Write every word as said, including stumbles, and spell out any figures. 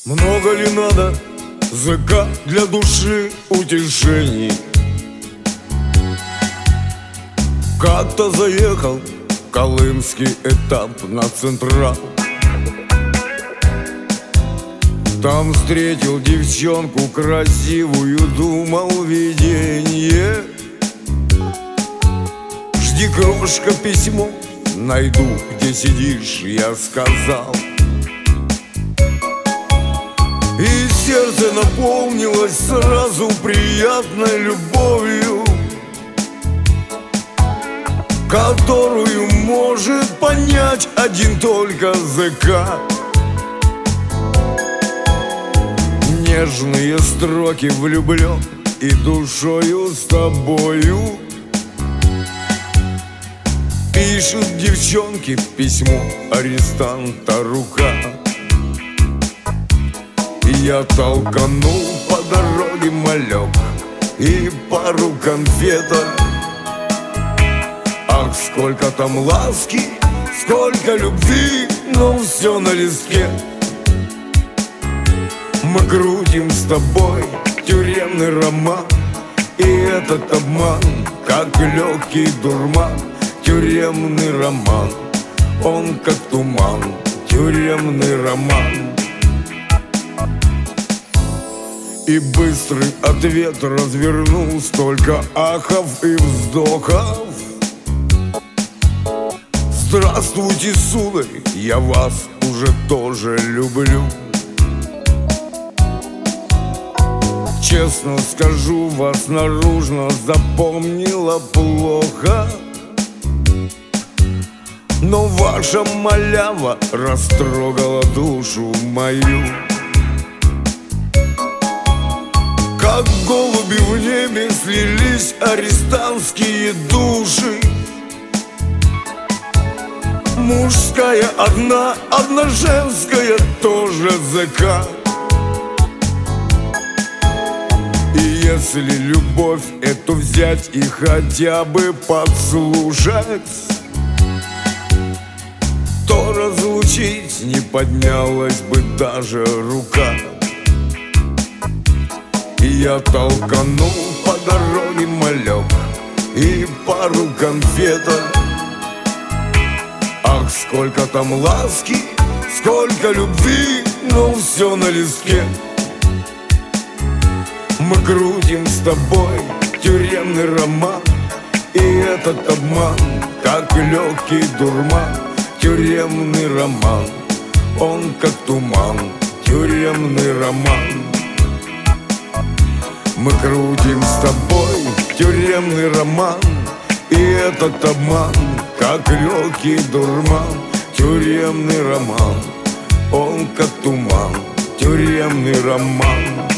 Много ли надо ЗК для души утешений? Как-то заехал колымский этап на Централ. Там встретил девчонку красивую, думал виденье. Жди, крошка, письмо найду, где сидишь, я сказал. И сердце наполнилось сразу приятной любовью, которую может понять один только ЗК. Нежные строки влюблен и душою с тобою. Пишет девчонке письмо арестанта рука. Я толканул по дороге малек и пару конфеток. Ах, сколько там ласки, сколько любви, но все на листке. Мы крутим с тобой тюремный роман, и этот обман, как легкий дурман. Тюремный роман, он как туман, тюремный роман. И быстрый ответ развернул столько ахов и вздохов. Здравствуйте, сударь, я вас уже тоже люблю. Честно скажу, вас наружно запомнила плохо, но ваша малява растрогала душу мою. Как голуби в небе слились арестантские души. Мужская одна, одна женская тоже ЗК. И если любовь эту взять и хотя бы подслушать, то разлучить не поднялась бы даже рука. И я толканул по дороге малек и пару конфеток. Ах, сколько там ласки, сколько любви, но все на листке. Мы крутим с тобой тюремный роман, и этот обман, как легкий дурман. Тюремный роман, он как туман, тюремный роман. Мы крутим с тобой тюремный роман, и этот обман, как легкий дурман. Тюремный роман, он как туман, тюремный роман.